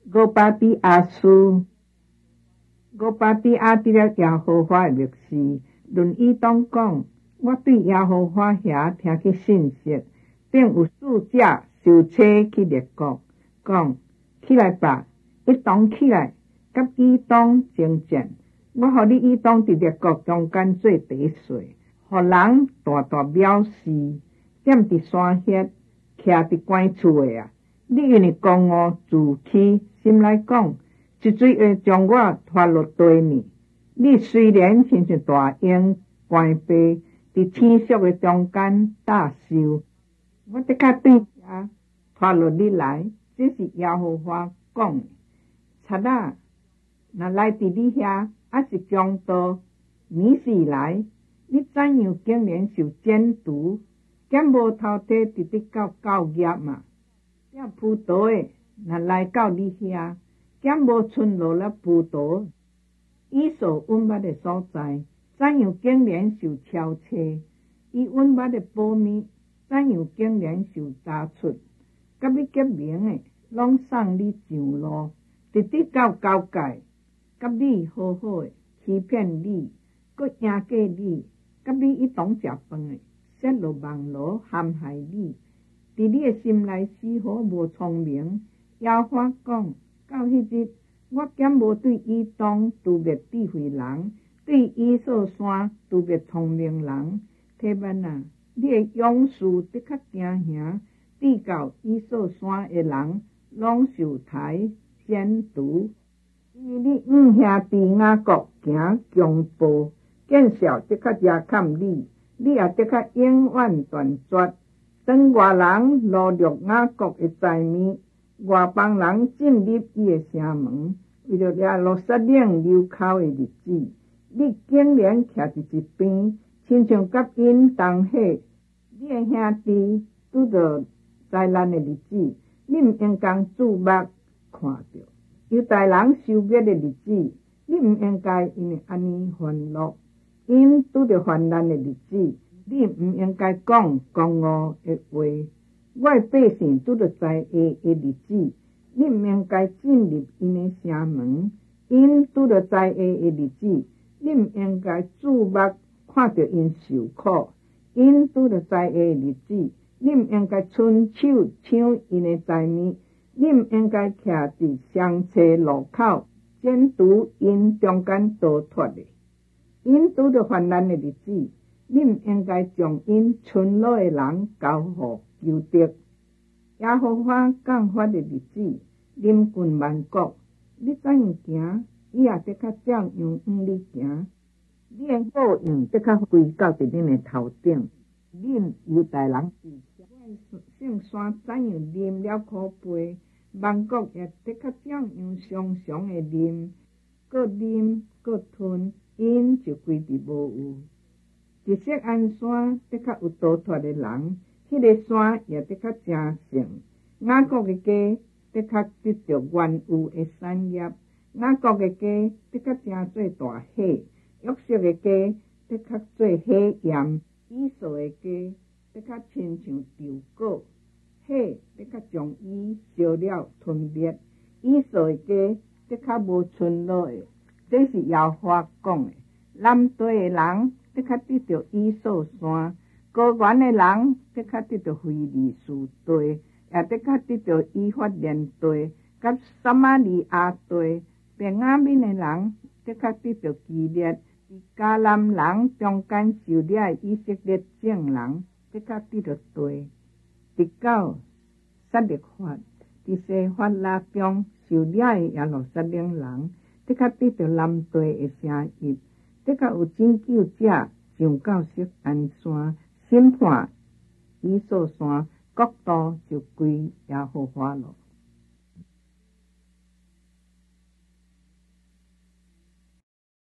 俄巴底亚书，俄巴底亚伫了耶和华的历史，论以东讲，我对耶和华遐听去信息，并有使者受车去列国，讲起来吧，一同起来，甲以东征战。我互你以东伫列国中间做底税，互人大大藐视，踮伫山遐，徛伫关厝的啊！你因为讲我自欺，心内讲，一水会将我拖落地呢？你虽然亲像大鹰关闭，伫天宿的中间大受，我得较对遐拖落你来，这是耶和华讲的。贼仔，若来伫你遐，还是强盗，迷死来，你怎样竟然受剪除？减无头体直直到教业嘛？这葡萄的若来到你遐，减无剩落了葡萄，伊所温捌的所在，怎样竟然受敲切？伊温捌的保密，怎样竟然受查出？甲你结盟的，拢送你上路，直直到交界。甲你好好的欺骗你，搁赢过你，甲你一同食饭的，泄露网络陷害你，伫你的心内丝毫无聪明。耶和华讲，到迄日，我减无对以东除灭智慧人，对以扫山除灭聪明人。提曼啊，你的勇士的确惊吓，至到以扫山的人拢受抬先除。因为你兄弟雅各行强暴，见笑的确也看你，你也的确永远断绝。当外人掳掠雅各的财物，外邦人进入伊的城门，为了耶路撒冷流口的日子，你竟然徛伫一边，亲像甲因同伙。你的兄弟拄着灾难的日子，你毋应该注目看到。犹大人受灭的日子，你毋应该因为安尼烦恼；因拄着患难的日子，你毋应该讲公误的话。我的百姓拄着灾厄的日子，你毋应该进入因的城门；因拄着灾厄的日子，你毋应该注目看到因受苦；因拄着灾厄的日子，你毋应该伸手抢因的财物。你毋应该徛伫相车路口，剪除因中间逃脱的。因拄着患难的日子，你毋应该将因存落的人交互仇敌。耶和华降发的日子，临近万国，你怎样行，伊也得较照样往你行。你的报应得较归到伫恁的头顶。恁犹大人圣山怎样啉了苦杯，万国也得较照样常常的啉，各啉各吞，因就规直无有。一色安山得较有逃脱的人，迄个山也得较正盛。雅各的家得较得着原有的产业，雅各的家得较正做大喜，约瑟的家得较做喜宴，以扫的家得较亲像稻果，火得较将伊烧了吞灭，以扫的家得较无存落的。这是耶和华讲的。南地的人得较得着以扫山，高原的人得较得着非利士地，也得较得着以法莲地，甲撒玛利亚地。便雅悯的人得较得着基列，迦南人中间受了以色列众人得较得着地。直到撒勒法，伫西法拉中受了的耶路撒冷人得较得着南地的城邑，得较有拯救者上到锡安山，审判以扫山，国度就归耶和华了。